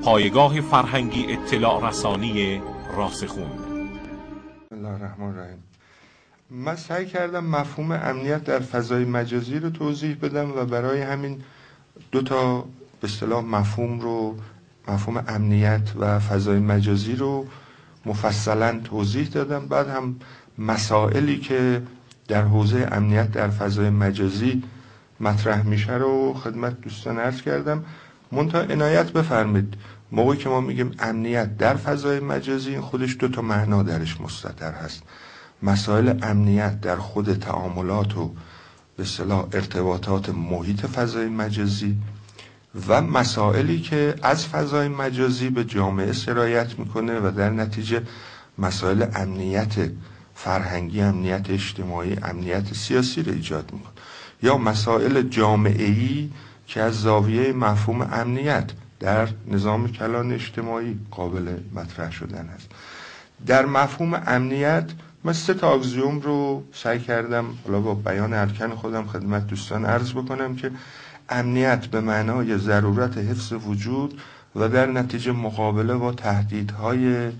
پایگاه فرهنگی اطلاع رسانی راسخون. بسم الله الرحمن الرحیم. من سعی کردم مفهوم امنیت در فضای مجازی رو توضیح بدم و برای همین دو تا به اصطلاح مفهوم امنیت و فضای مجازی رو مفصلا توضیح دادم. بعد هم مسائلی که در حوزه امنیت در فضای مجازی مطرح میشه رو خدمت دوستان عرض کردم. منتها عنایت بفرمایید موقعی که ما میگیم امنیت در فضای مجازی، خودش دو تا معنا درش مستتر هست. مسائل امنیت در خود تعاملات و به اصطلاح ارتباطات محیط فضای مجازی و مسائلی که از فضای مجازی به جامعه سرایت میکنه و در نتیجه مسائل امنیت فرهنگی، امنیت اجتماعی، امنیت سیاسی رو ایجاد میکنه، یا مسائل جامعه‌ای که از زاویه مفهوم امنیت در نظام کلان اجتماعی قابل مطرح شدن است. در مفهوم امنیت من 3 تا اکسیوم رو سعی کردم حالا با بیان ارکان خودم خدمت دوستان عرض بکنم که امنیت به معنای ضرورت حفظ وجود و در نتیجه مقابله با تهدیدهای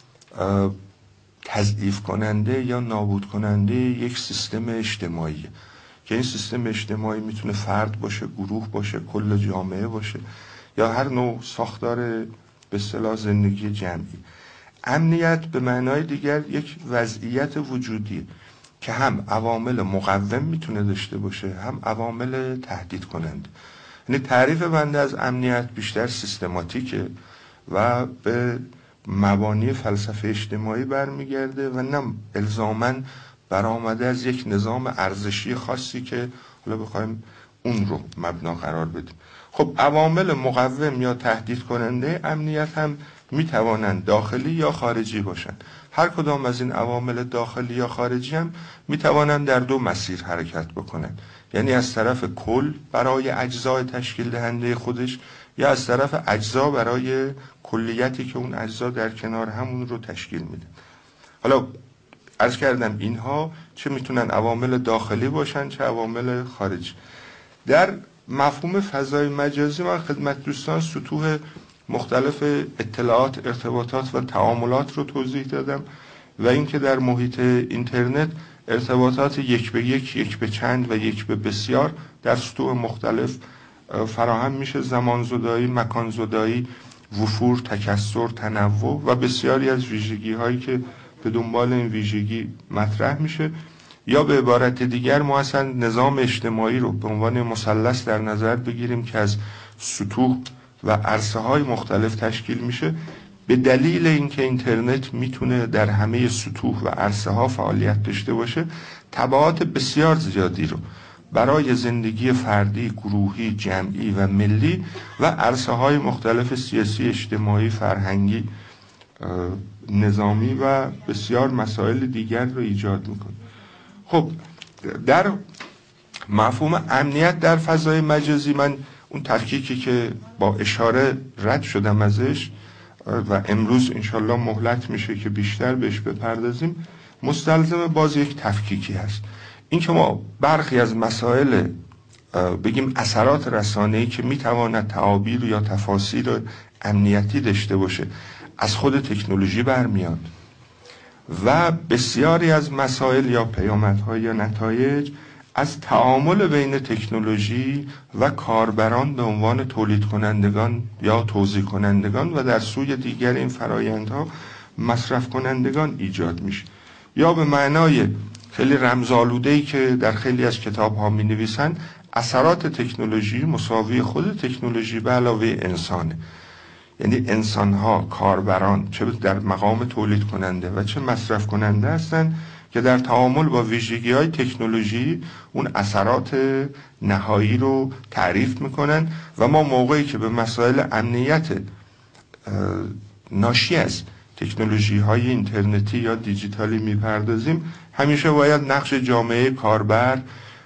تضعیف کننده یا نابود کننده یک سیستم اجتماعی، که این سیستم اجتماعی میتونه فرد باشه، گروه باشه، کل جامعه باشه، یا هر نوع ساختار به اصطلاح زندگی جمعی. امنیت به معنای دیگر یک وضعیت وجودی که هم عوامل مقوم میتونه داشته باشه، هم عوامل تهدید کننده. یعنی تعریف بنده از امنیت بیشتر سیستماتیکه و به مبانی فلسفه اجتماعی برمیگرده و نه الزاماً برآمده از یک نظام ارزشی خاصی که حالا بخوایم اون رو مبنا قرار بدیم. خب عوامل مقوم یا تهدید کننده امنیت هم میتوانند داخلی یا خارجی باشند. هر کدام از این عوامل داخلی یا خارجی هم میتوانند در 2 مسیر حرکت بکنند، یعنی از طرف کل برای اجزای تشکیل دهنده خودش، یا از طرف اجزا برای کلیتی که اون اجزا در کنار همون رو تشکیل میده. حالا عرض کردم اینها چه میتونن عوامل داخلی باشن چه عوامل خارجی. در مفهوم فضای مجازی من خدمت دوستان سطوح مختلف اطلاعات، ارتباطات و تعاملات رو توضیح دادم و اینکه در محیط اینترنت ارتباطات یک به یک، یک به چند و یک به بسیار در سطوح مختلف فراهم میشه: زمان زدایی، مکان زدایی، وفور، تکثر، تنوع و بسیاری از ویژگی هایی که به دنبال این ویژگی مطرح میشه. یا به عبارت دیگر ما اصلا نظام اجتماعی رو به عنوان مثلث در نظر بگیریم که از سطوح و عرصه های مختلف تشکیل میشه. به دلیل اینکه اینترنت میتونه در همه سطوح و عرصه ها فعالیت داشته باشه، تبعات بسیار زیادی رو برای زندگی فردی، گروهی، جمعی و ملی و عرصه های مختلف سیاسی، اجتماعی، فرهنگی، نظامی و بسیار مسائل دیگر رو ایجاد میکنه. خب در مفهوم امنیت در فضای مجازی من اون تفکیکی که با اشاره رد شدم ازش و امروز انشالله مهلت میشه که بیشتر بهش بپردازیم، مستلزم باز یک تفکیکی هست. این که ما برخی از مسائل بگیم اثرات رسانه‌ای که میتواند تعابیر یا تفاسیر امنیتی داشته باشه از خود تکنولوژی برمیاد و بسیاری از مسائل یا پیامدها یا نتایج از تعامل بین تکنولوژی و کاربران به عنوان تولید کنندگان یا توزیع کنندگان و در سوی دیگر این فرایندها مصرف کنندگان ایجاد میشه. یا به معنای خیلی رمزآلوده‌ای که در خیلی از کتاب‌ها می‌نویسن، اثرات تکنولوژی مساوی خود تکنولوژی به علاوه انسانه. یعنی انسان‌ها، کاربران، چه در مقام تولید کننده و چه مصرف کننده هستن که در تعامل با ویژگی‌های تکنولوژی اون اثرات نهایی رو تعریف میکنن و ما موقعی که به مسائل امنیت ناشی از تکنولوژی‌های اینترنتی یا دیجیتالی میپردازیم، همیشه باید نقش جامعه کاربر،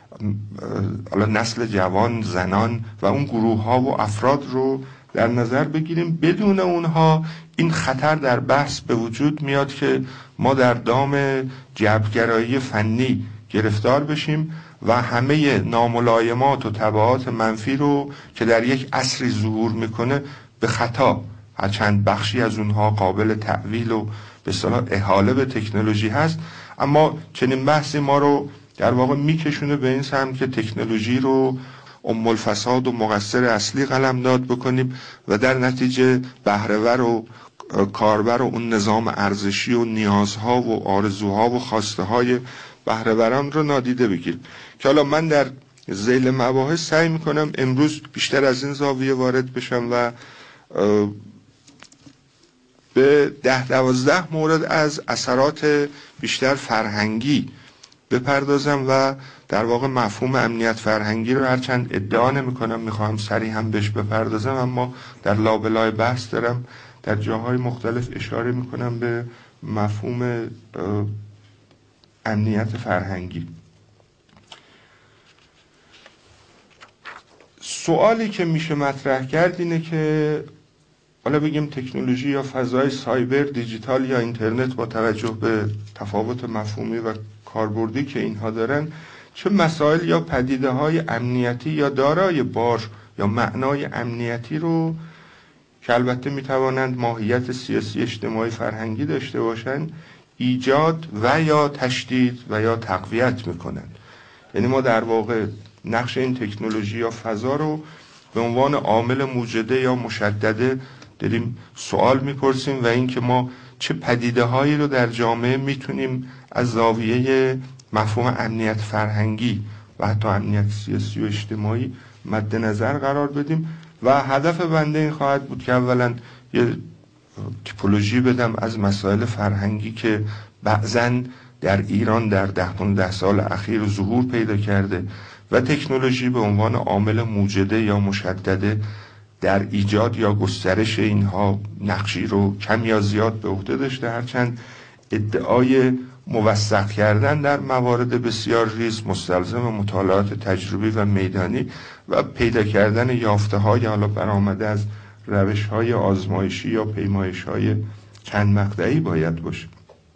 نسل جوان، زنان و اون گروه‌ها و افراد رو در نظر بگیریم. بدون اونها این خطر در بحث به وجود میاد که ما در دام جبرگرایی فنی گرفتار بشیم و همه ناملایمات و تبعات منفی رو که در یک عصری ظهور میکنه به خطا هرچند بخشی از اونها قابل تأویل و به اصطلاح احاله به تکنولوژی هست، اما چنین بحثی ما رو در واقع میکشونه به این سمت که تکنولوژی رو ام الفساد و مقصر اصلی قلمداد بکنیم و در نتیجه بهره‌ور و کاربر و اون نظام ارزشی و نیازها و آرزوها و خواسته های بهره‌وران رو نادیده بگیریم. که حالا من در ذیل مباحث سعی میکنم امروز بیشتر از این زاویه وارد بشم و به 10-12 مورد از اثرات بیشتر فرهنگی بپردازم و در واقع مفهوم امنیت فرهنگی رو هرچند ادعا نمی‌کنم میخوام سریع هم بهش بپردازم، اما در لابلای بحث دارم در جاهای مختلف اشاره میکنم به مفهوم امنیت فرهنگی. سوالی که میشه مطرح کرد اینه که حالا بگیم تکنولوژی یا فضای سایبر، دیجیتال یا اینترنت با توجه به تفاوت مفهومی و کاربردی که اینها دارن چه مسائل یا پدیده های امنیتی یا دارای بار یا معنای امنیتی رو که البته میتوانند ماهیت سیاسی، اجتماعی، فرهنگی داشته باشند ایجاد و یا تشدید و یا تقویت میکنند. یعنی ما در واقع نقش این تکنولوژی یا فضا رو به عنوان عامل موجده یا مشدده داریم سوال میپرسیم و اینکه ما چه پدیده هایی رو در جامعه میتونیم از زاویه مفهوم امنیت فرهنگی و حتی امنیت سیاسی و اجتماعی مد نظر قرار بدیم. و هدف بنده این خواهد بود که اولا یه تیپولوژی بدم از مسائل فرهنگی که بعضاً در ایران در 10 سال اخیر ظهور پیدا کرده و تکنولوژی به عنوان عامل موجده یا مشدده در ایجاد یا گسترش اینها نقشی رو کم یا زیاد به عهده داشته، هرچند ادعای موثق کردن در موارد بسیار ریز مستلزم مطالعات تجربی و میدانی و پیدا کردن یافته‌های حالا برآمده از روش‌های آزمایشی یا پیمایش‌های چند مقطعی باید باشه.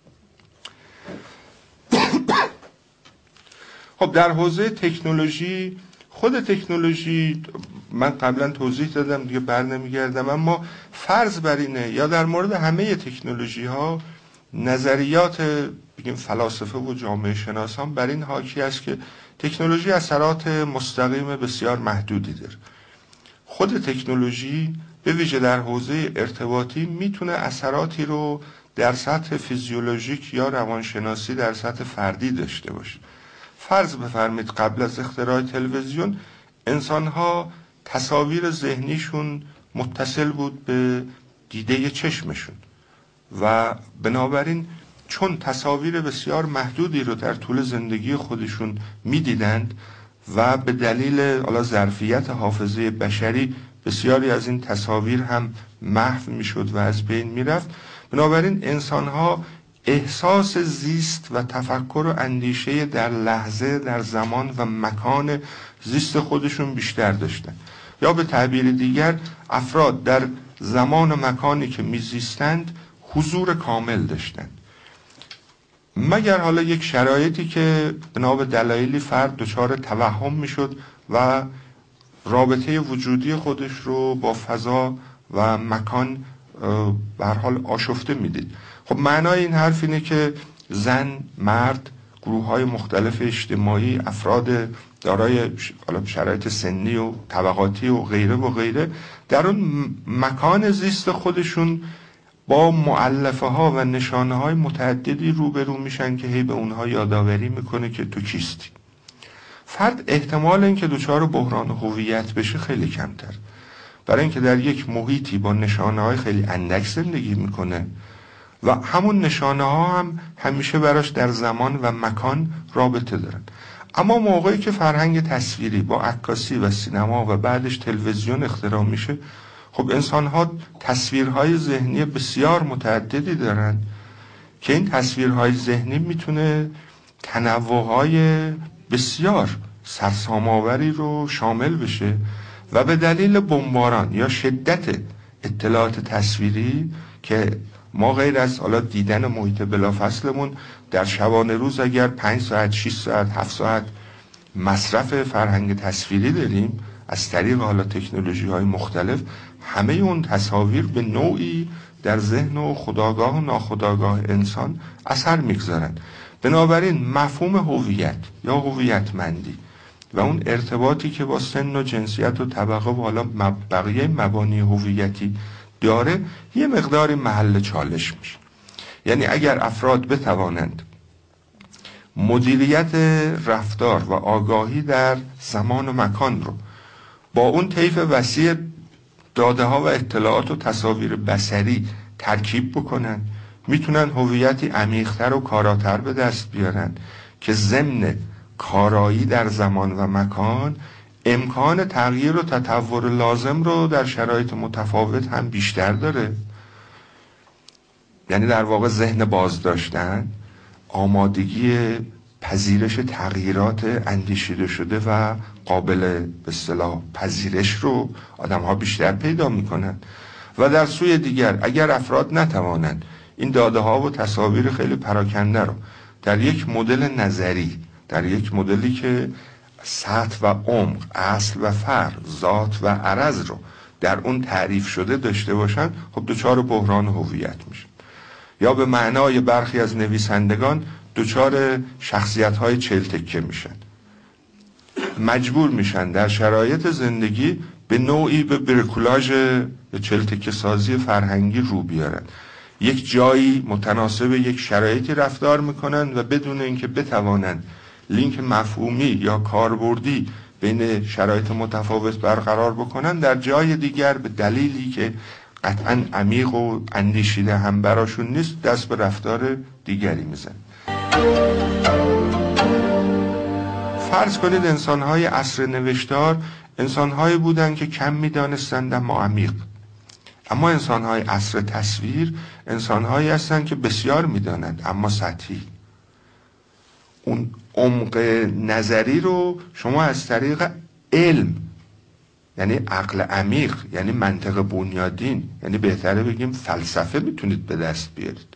خب در حوزه تکنولوژی، خود تکنولوژی من قبلا توضیح دادم دیگه بر نمیگردم، اما فرض بر اینه یا در مورد همه تکنولوژی ها نظریات بگیم فلاسفه و جامعه شناسان بر این حاکی است که تکنولوژی اثرات مستقیم بسیار محدودی داره. خود تکنولوژی به ویژه در حوزه ارتباطی میتونه اثراتی رو در سطح فیزیولوژیک یا روانشناسی در سطح فردی داشته باشه. فرض بفرمید قبل از اختراع تلویزیون انسان‌ها تصاویر ذهنیشون متصل بود به دیده چشمشون و بنابراین چون تصاویر بسیار محدودی رو در طول زندگی خودشون می‌دیدند و به دلیل ظرفیت حافظه بشری بسیاری از این تصاویر هم محو میشد و از بین میرفت، بنابراین انسان‌ها احساس زیست و تفکر و اندیشه در لحظه، در زمان و مکان زیست خودشون بیشتر داشتن، یا به تعبیر دیگر افراد در زمان و مکانی که میزیستند حضور کامل داشتند، مگر حالا یک شرایطی که بنا به دلایلی فرد دچار توهم میشد و رابطه وجودی خودش رو با فضا و مکان به هر حال آشفته میدید. خب معنای این حرف اینه که زن، مرد، گروه‌های مختلف اجتماعی، افراد دارای شرایط سنی و طبقاتی و غیره و غیره در اون مکان زیست خودشون با مؤلفه ها و نشانه های متعددی روبرو میشن که هی به اونها یادآوری میکنه که تو کیستی. فرد احتمال این که دچار بحران هویت بشه خیلی کمتر، برای اینکه در یک محیطی با نشانه های خیلی اندک زندگی میکنه و همون نشانه ها هم همیشه براش در زمان و مکان رابطه دارن. اما موقعی که فرهنگ تصویری با عکاسی و سینما و بعدش تلویزیون اختراع میشه، خب انسان ها تصویرهای ذهنی بسیار متعددی دارن که این تصویرهای ذهنی میتونه تنوعهای بسیار سرسام‌آوری رو شامل بشه و به دلیل بمباران یا شدت اطلاعات تصویری که ما غیر از دیدن محیط بلافاصلمون در شبانه روز اگر 5 ساعت، 6 ساعت، 7 ساعت مصرف فرهنگ تصویری داریم، از طریق حالا تکنولوژی‌های مختلف همه اون تصاویر به نوعی در ذهن و خودآگاه و ناخودآگاه انسان اثر میگذارن. بنابراین مفهوم هویت یا هویتمندی و اون ارتباطی که با سن و جنسیت و طبقه و حالا بقیه مبانی هویتی داره یه مقداری محل چالش میشه. یعنی اگر افراد بتوانند مدیریت رفتار و آگاهی در زمان و مکان رو با اون طیف وسیع داده ها و اطلاعات و تصاویر بصری ترکیب بکنن، میتونن هویتی عمیق‌تر و کاراتر به دست بیارن که ضمن کارایی در زمان و مکان امکان تغییر و تطور لازم رو در شرایط متفاوت هم بیشتر داره. یعنی در واقع ذهن باز داشتن، آمادگی پذیرش تغییرات اندیشیده شده و قابل به اصطلاح پذیرش رو آدم ها بیشتر پیدا میکنن. و در سوی دیگر اگر افراد نتوانند این داده ها و تصاویر خیلی پراکنده رو در یک مدل نظری، در یک مدلی که سطح و عمق، اصل و فرع، ذات و عرض رو در اون تعریف شده داشته باشن، خب دچار بحران هویت میشن. یا به معنای برخی از نویسندگان دچار شخصیت‌های چلتکه میشن، مجبور میشن در شرایط زندگی به نوعی به برکولاژ چلتکه سازی فرهنگی رو بیارن. یک جایی متناسب یک شرایطی رفتار میکنن و بدون اینکه بتوانند لینک مفهومی یا کاربردی بین شرایط متفاوت برقرار بکنن، در جای دیگر به دلیلی که قطعاً عمیق و اندیشیده هم براشون نیست دست به رفتار دیگری میزن. فرض کنید انسان‌های عصر نوشتار انسان‌هایی بودن که کم می‌دانستند اما عمیق. اما انسان‌های عصر تصویر انسان‌هایی هستند که بسیار می‌دانند اما سطحی. اون عمق نظری رو شما از طریق علم، یعنی عقل عمیق، یعنی منطق بنیادین، یعنی بهتره بگیم فلسفه، میتونید به دست بیارید.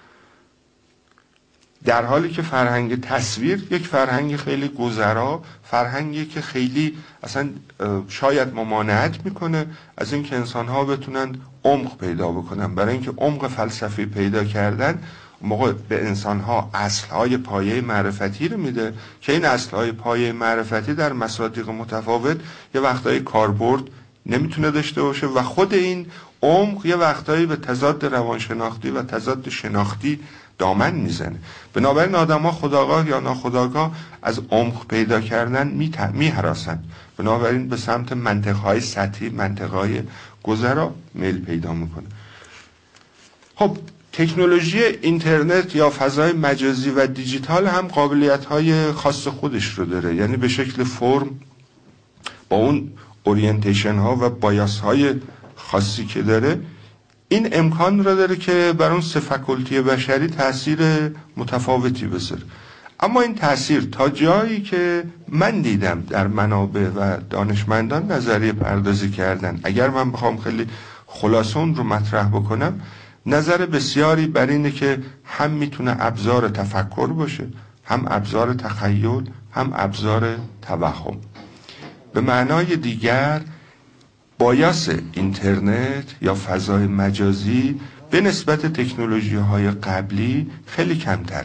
در حالی که فرهنگ تصویر یک فرهنگ خیلی گذرا، فرهنگی که خیلی اصلا شاید ممانعت میکنه از این که انسان‌ها بتونن عمق پیدا بکنن. برای اینکه عمق فلسفی پیدا کردن موقع به انسان‌ها اصل‌های پایه معرفتی رو میده که این اصل‌های پایه معرفتی در مصادیق متفاوت یه وقتایی کاربرد نمیتونه داشته باشه و خود این عمق یه وقتایی به تضاد روانشناختی و تضاد شناختی دامن میزنه. بنابراین آدم‌ها خودآگاه یا ناخودآگاه از عمق پیدا کردن میهراسن، بنابراین به سمت منطق‌های سطحی، منطق‌های گذرا میل پیدا میکنه. خب تکنولوژی اینترنت یا فضای مجازی و دیجیتال هم قابلیت‌های خاص خودش رو داره. یعنی به شکل فرم با اون اورینتیشن ها و بایاس های خاصی که داره این امکان رو داره که بر اون سه فکولتی بشری تأثیر متفاوتی بذاره. اما این تأثیر تا جایی که من دیدم در منابع و دانشمندان نظریه پردازی کردن، اگر من بخوام خیلی خلاصه اون رو مطرح بکنم، نظر بسیاری بر اینه که هم میتونه ابزار تفکر باشه، هم ابزار تخیل، هم ابزار توهم. به معنای دیگر بایاس اینترنت یا فضای مجازی به نسبت تکنولوژی‌های قبلی خیلی کمتر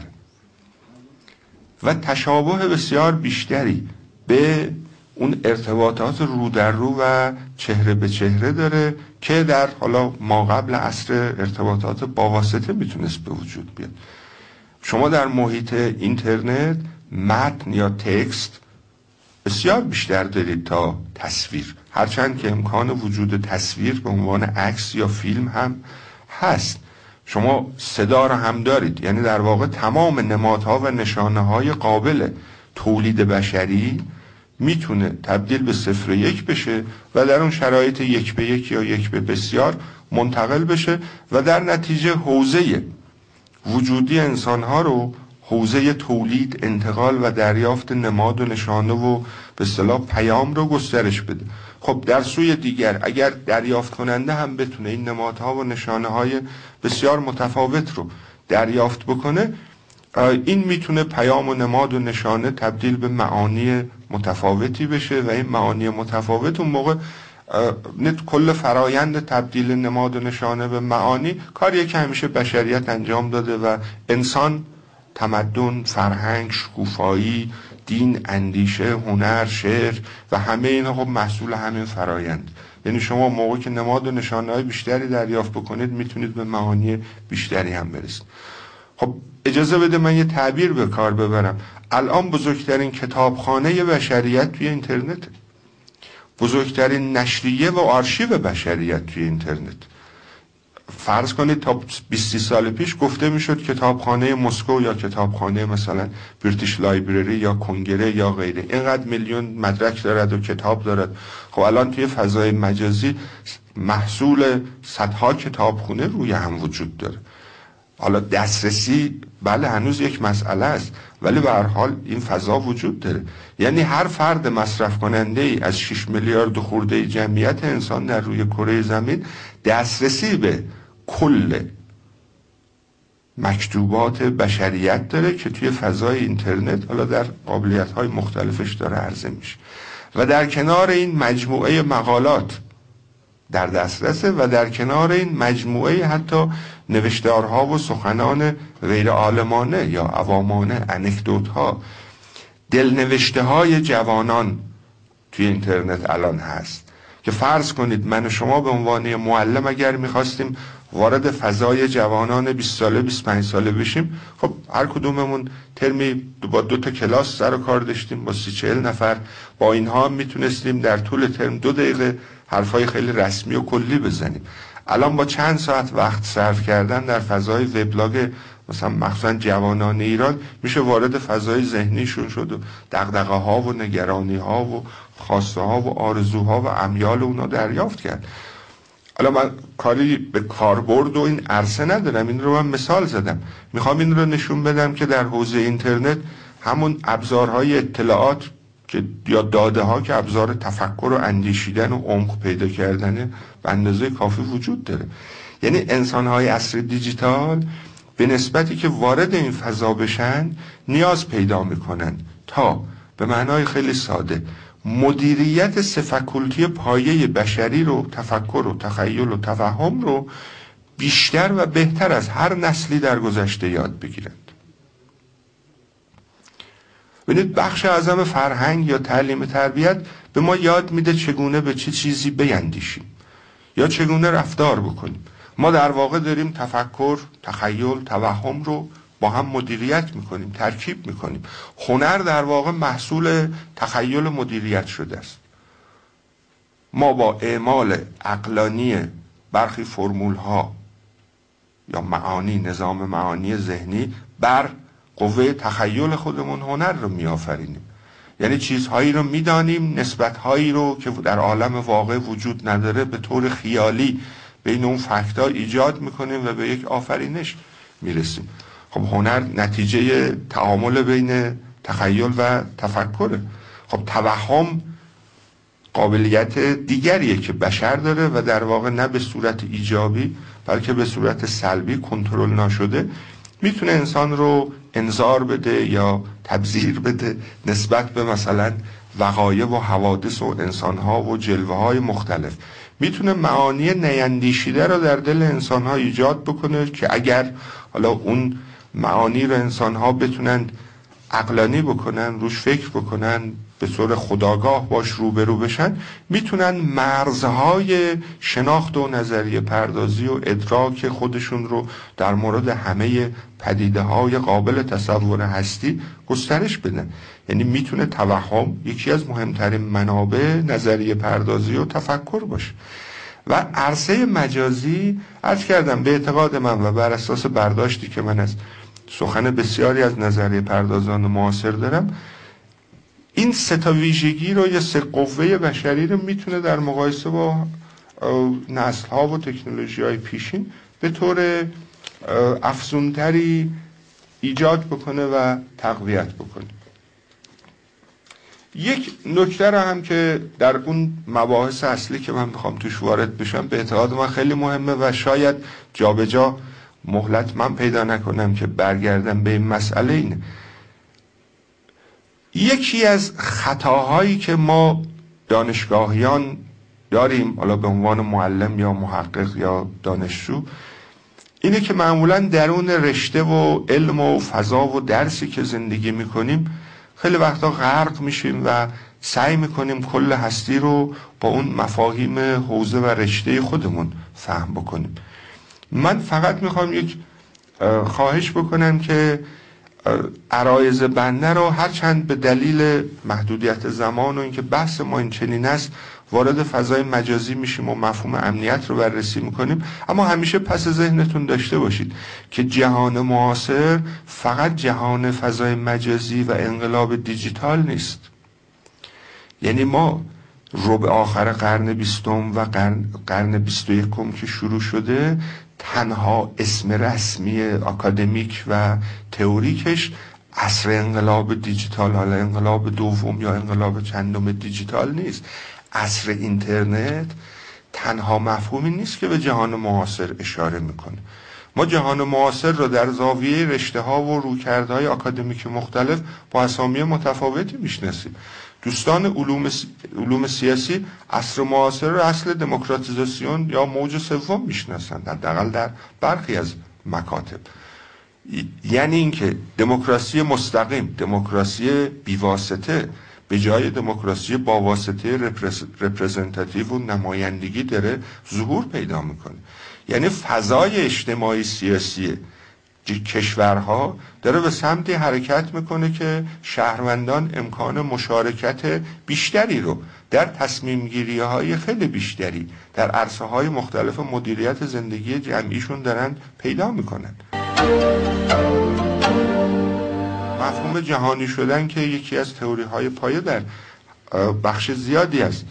و تشابه بسیار بیشتری به اون ارتباطات رو در رو و چهره به چهره داره که در حالا ما قبل عصر ارتباطات باواسطه میتونست به وجود بیاد. شما در محیط اینترنت متن یا تکست بسیار بیشتر دارید تا تصویر، هرچند که امکان وجود تصویر به عنوان عکس یا فیلم هم هست. شما صدا رو هم دارید، یعنی در واقع تمام نمادها و نشانه‌های قابل تولید بشری میتونه تبدیل به 0 و 1 بشه و در اون شرایط 1 به 1 یا 1 به بسیار منتقل بشه و در نتیجه حوزه وجودی انسانها رو، حوزه تولید، انتقال و دریافت نماد و نشانه و به اصطلاح پیام رو گسترش بده. خب در سوی دیگر اگر دریافت کننده هم بتونه این نمادها و نشانه های بسیار متفاوت رو دریافت بکنه، این میتونه پیام و نماد و نشانه تبدیل به معانی متفاوتی بشه و این معانی متفاوت اون موقع کل فرایند تبدیل نماد و نشانه به معانی کاریه که همیشه بشریت انجام داده و انسان تمدن، فرهنگ، شکوفایی، دین، اندیشه، هنر، شعر و همه اینا خب محصول همین فرایند. یعنی شما موقعی که نماد و نشانه‌های بیشتری دریافت بکنید میتونید به معانی بیشتری هم برسید. خب اجازه بده من یه تعبیر به کار ببرم. الان بزرگترین کتابخانه بشریت توی اینترنت، بزرگترین نشریه و آرشیو بشریت توی اینترنت. فرض کنید تا 20 سال پیش گفته میشد کتابخانه مسکو یا کتابخانه مثلا بریتیش لایبرری یا کنگره یا غیره اینقدر میلیون مدرک دارد و کتاب دارد. خب الان توی فضای مجازی محصول صدها کتابخونه روی هم وجود داره. حالا دسترسی بله هنوز یک مسئله است، ولی به هر حال این فضا وجود داره. یعنی هر فرد مصرف کننده ای از 6 میلیارد خورده جمعیت انسان در روی کره زمین دسترسی به کل مکتوبات بشریت داره که توی فضای اینترنت حالا در قابلیت‌های مختلفش داره عرضه میشه و در کنار این مجموعه مقالات در دسترسه و در کنار این مجموعه حتی نوشتارها و سخنان غیر عالمانه یا عوامانه، انکدوت‌ها، دلنوشته های جوانان توی اینترنت الان هست که فرض کنید من و شما به عنوان معلم اگر میخواستیم وارد فضای جوانان 20 ساله 25 ساله بشیم، خب هر کدوممون ترمی با 2 تا کلاس سر و کار داشتیم با 30-40 نفر، با اینها میتونستیم در طول ترم 2 دقیقه حرفای خیلی رسمی و کلی بزنیم. الان با چند ساعت وقت صرف کردن در فضای وبلاگ مثلا مخصوصا جوانان ایران میشه وارد فضای ذهنیشون شد و دغدغه ها و نگرانی ها و خواسته ها و آرزوها و امیال اونا دریافت کرد. الان من کاری به کاربرد و این عرصه ندارم، این رو من مثال زدم. میخوام این رو نشون بدم که در حوزه اینترنت همون ابزارهای اطلاعات که یا داده ها که ابزار تفکر و اندیشیدن و عمق پیدا کردن به اندازه کافی وجود داره. یعنی انسان‌های عصر دیجیتال به نسبتی که وارد این فضا بشن نیاز پیدا میکنن تا به معنای خیلی ساده مدیریت 3 فاکولتی پایه بشری رو، تفکر و تخیل و تفهم رو بیشتر و بهتر از هر نسلی در گذشته یاد بگیرند. ببینید بخش اعظم فرهنگ یا تعلیم تربیت به ما یاد میده چگونه به چه چیزی بیندیشیم یا چگونه رفتار بکنیم. ما در واقع داریم تفکر، تخیل، توهم رو با هم مدیریت میکنیم، ترکیب میکنیم. هنر در واقع محصول تخیل مدیریت شده است. ما با اعمال عقلانی برخی فرمول ها یا معانی، نظام معانی ذهنی بر قوه تخیل خودمون هنر رو میآفرینیم. یعنی چیزهایی رو میدانیم، نسبتهایی رو که در عالم واقع وجود نداره به طور خیالی بین اون فکت‌ها ایجاد میکنیم و به یک آفرینش میرسیم. خب هنر نتیجه تعامل بین تخیل و تفکره. خب توهم قابلیت دیگریه که بشر داره و در واقع نه به صورت ایجابی بلکه به صورت سلبی کنترل ناشده میتونه انسان رو انذار بده یا تبذیر بده نسبت به مثلا وقایع و حوادث و انسانها و جلوه های مختلف. میتونه معانی نیندیشیده رو در دل انسانها ایجاد بکنه که اگر حالا اون معانی رو انسانها بتونن عقلانی بکنن، روش فکر بکنن، به صورت خودآگاه باش روبرو بشن، میتونن مرزهای شناخت و نظریه پردازی و ادراک خودشون رو در مورد همه پدیده های قابل تصور هستی گسترش بدن. یعنی میتونه توهم یکی از مهمترین منابع نظریه پردازی و تفکر باشه. و عرصه مجازی عرض کردم به اعتقاد من و بر اساس برداشتی که من از سخن بسیاری از نظریه پردازان معاصر دارم، این 3 تا ویژگی رو یا 3 قوه بشری رو میتونه در مقایسه با نسل‌ها و تکنولوژی‌های پیشین به طور افزونتری ایجاد بکنه و تقویت بکنه. یک نکته رو هم که در اون مباحث اصلی که من میخوام توش وارد بشم به اعتقاد من خیلی مهمه و شاید جابجا مهلت من پیدا نکنم که برگردم به این مسئله اینه. یکی از خطاهایی که ما دانشگاهیان داریم، حالا به عنوان معلم یا محقق یا دانشجو، اینه که معمولا درون رشته و علم و فضا و درسی که زندگی میکنیم خیلی وقتا غرق میشیم و سعی میکنیم کل هستی رو با اون مفاهیم حوزه و رشته خودمون فهم بکنیم. من فقط میخوام یک خواهش بکنم که عرایض بنده رو هرچند به دلیل محدودیت زمان و اینکه بحث ما این چنین است وارد فضای مجازی میشیم و مفهوم امنیت رو بررسی میکنیم، اما همیشه پس ذهنتون داشته باشید که جهان معاصر فقط جهان فضای مجازی و انقلاب دیجیتال نیست. یعنی ما ربع آخر قرن 20 و قرن 21 که شروع شده، تنها اسم رسمی اکادمیک و تئوریکش عصر انقلاب دیجیتال، حالا انقلاب دوم یا انقلاب چندم دیجیتال نیست. عصر اینترنت تنها مفهومی نیست که به جهان معاصر اشاره میکنه. ما جهان معاصر رو در زاویه رشته ها و رویکردهای اکادمیک مختلف با اسامی متفاوتی میشناسیم. دوستان علوم سیاسی عصر معاصر رو اصل دموکراتیزاسیون یا موج سوم میشناسند، حداقل در برخی از مکاتب. یعنی اینکه دموکراسی مستقیم، دموکراسی بیواسطه به جای دموکراسی با واسطه رپرزنتاتیو و نمایندگی داره ظهور پیدا میکنه. یعنی فضای اجتماعی سیاسی کشورها داره به سمتی حرکت میکنه که شهروندان امکان مشارکت بیشتری رو در تصمیم گیری های خیلی بیشتری در عرصه های مختلف مدیریت زندگی جمعیشون دارن پیدا میکنن. مفهوم جهانی شدن که یکی از تئوری های پایه در بخش زیادی از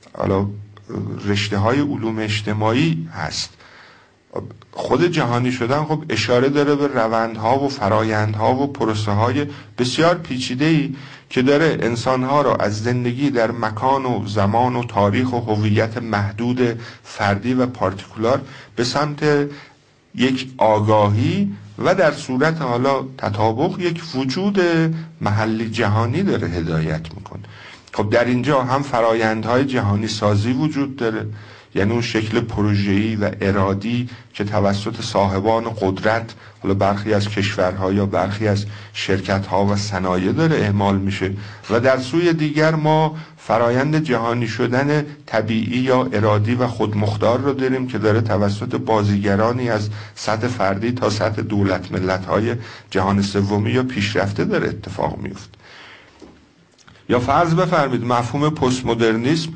رشته های علوم اجتماعی هست. خود جهانی شدن خب اشاره داره به روندها و فرایندها و پروسه های بسیار پیچیده‌ای که داره انسانها را از زندگی در مکان و زمان و تاریخ و هویت محدود فردی و پارتیکولار به سمت یک آگاهی و در صورت حالا تطابق یک وجود محلی جهانی داره هدایت میکنه. خب در اینجا هم فرایندهای جهانی سازی وجود داره، یعنی اون شکل پروژه‌ای و ارادی که توسط صاحبان قدرت، حالا برخی از کشورها یا برخی از شرکت‌ها و صنایع داره اعمال میشه، و در سوی دیگر ما فرایند جهانی شدن طبیعی یا ارادی و خودمختار رو داریم که داره توسط بازیگرانی از سطح فردی تا سطح دولت ملت‌های جهان سومی یا پیشرفته داره اتفاق میفته. یا فرض بفرمید مفهوم پست مدرنیسم،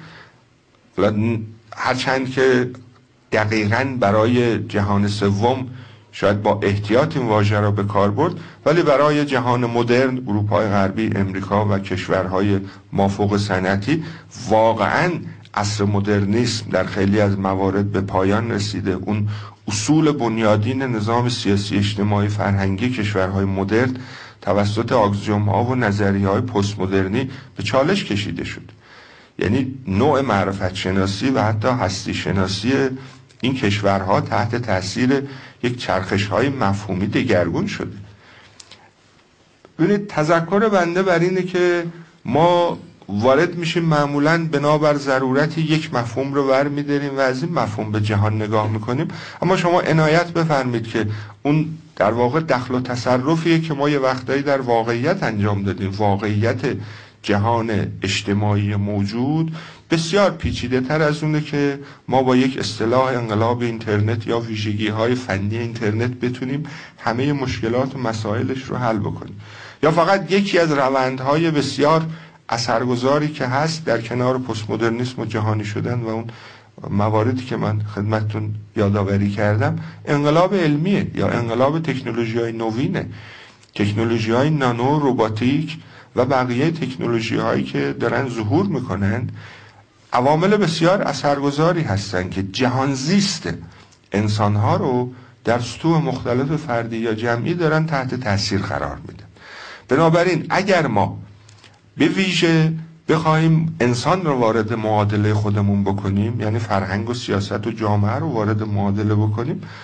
هرچند که دقیقاً برای جهان سوم شاید با احتیاط این واژه را به کار برد، ولی برای جهان مدرن، اروپای غربی، امریکا و کشورهای مافوق صنعتی واقعاً عصر مدرنیسم در خیلی از موارد به پایان رسیده. اون اصول بنیادین نظام سیاسی اجتماعی فرهنگی کشورهای مدرن توسط آکسیوم‌ها و نظریه‌های پست مدرنی به چالش کشیده شد. یعنی نوع معرفت شناسی و حتی هستی شناسی این کشورها تحت تاثیر یک چرخش‌های مفهومی دگرگون شده. ببینید تذکر بنده بر اینه که ما وارد میشیم معمولاً بنابر ضرورتی یک مفهوم رو ور می‌داریم و از این مفهوم به جهان نگاه میکنیم، اما شما عنایت بفرمید که اون در واقع دخل و تصرفیه که ما یه وقتایی در واقعیت انجام دادیم. واقعیت جهان اجتماعی موجود بسیار پیچیده تر از اونه که ما با یک اصطلاح انقلاب اینترنت یا ویژگی های فنی اینترنت بتونیم همه مشکلات و مسائلش رو حل بکنیم. یا فقط یکی از روندهای بسیار اثرگذاری که هست در کنار پست مدرنیسم و جهانی شدن و اون مواردی که من خدمتتون یادآوری کردم، انقلاب علمیه یا انقلاب تکنولوژی‌های نوینه، تکنولوژی‌های نانو، روباتیک و بقیه تکنولوژی‌هایی که دارن ظهور میکنن عوامل بسیار اثرگذاری هستن که جهان زیست انسان‌ها رو در سطوح مختلف فردی یا جمعی دارن تحت تاثیر قرار میدن. بنابراین اگر ما به ویژه بخوایم انسان رو وارد معادله خودمون بکنیم، یعنی فرهنگ و سیاست و جامعه رو وارد معادله بکنیم،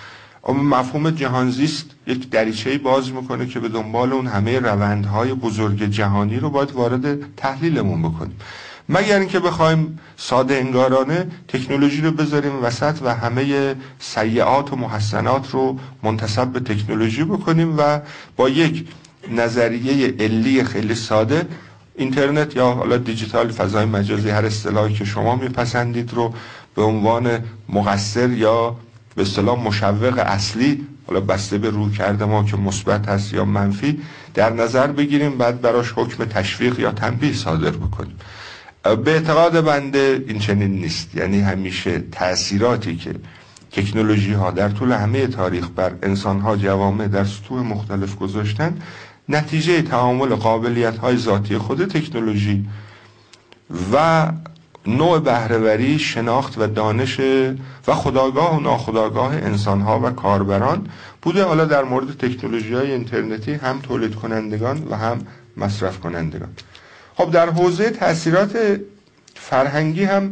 مفهوم جهانزیست یک دریچه‌ای باز میکنه که به دنبال اون همه روندهای بزرگ جهانی رو باید وارد تحلیلمون بکنیم، مگر اینکه بخوایم ساده انگارانه تکنولوژی رو بذاریم وسط و همه سیئات و محسنات رو منتسب به تکنولوژی بکنیم و با یک نظریه علی خیلی ساده اینترنت یا حالا دیجیتال، فضای مجازی، هر اصطلاحی که شما میپسندید رو به عنوان مقصر یا به اصطلاح مشوق اصلی، حالا بسته به روی کرده ما که مثبت هست یا منفی، در نظر بگیریم، بعد براش حکم تشویق یا تنبیه صادر بکنیم. به اعتقاد بنده این چنین نیست. یعنی همیشه تأثیراتی که تکنولوژی ها در طول همه تاریخ بر انسان ها، جوامع در سطوح مختلف گذاشتن، نتیجه تعامل قابلیت های ذاتی خود تکنولوژی و نوع بهره‌وری، شناخت و دانش و خودآگاه و ناخودآگاه انسان ها و کاربران بوده. حالا در مورد تکنولوژی های اینترنتی هم تولید کنندگان و هم مصرف کنندگان. خب در حوزه تأثیرات فرهنگی هم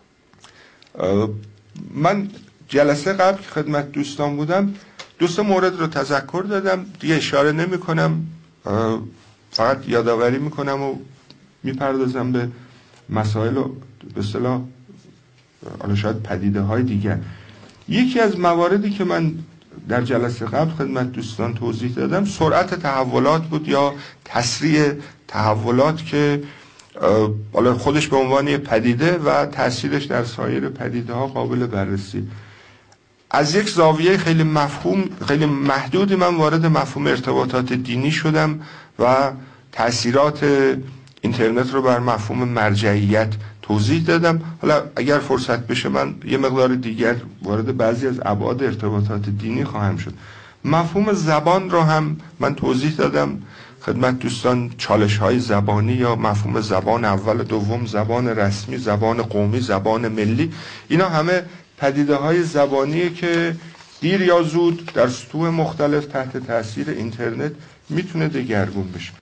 من جلسه قبل که خدمت دوستان بودم 2-3 مورد رو تذکر دادم، دیگه اشاره نمی کنم، فقط یادآوری میکنم و میپردازم به مسائل و به اصطلاح حالا شاید پدیده های دیگر. یکی از مواردی که من در جلسه قبل خدمت دوستان توضیح دادم سرعت تحولات بود یا تسریع تحولات که حالا خودش به عنوان یه پدیده و تأثیرش در سایر پدیده ها قابل بررسی. از یک زاویه خیلی محدودی من وارد مفهوم ارتباطات دینی شدم و تأثیرات اینترنت رو بر مفهوم مرجعیت توضیح دادم. حالا اگر فرصت بشه من یه مقدار دیگر وارد بعضی از ابعاد ارتباطات دینی خواهم شد. مفهوم زبان رو هم من توضیح دادم خدمت دوستان، چالش‌های زبانی یا مفهوم زبان اول، دوم، زبان رسمی، زبان قومی، زبان ملی، اینا همه پدیده‌های زبانیه که دیر یا زود در سطوح مختلف تحت تاثیر اینترنت میتونه دگرگون بشه.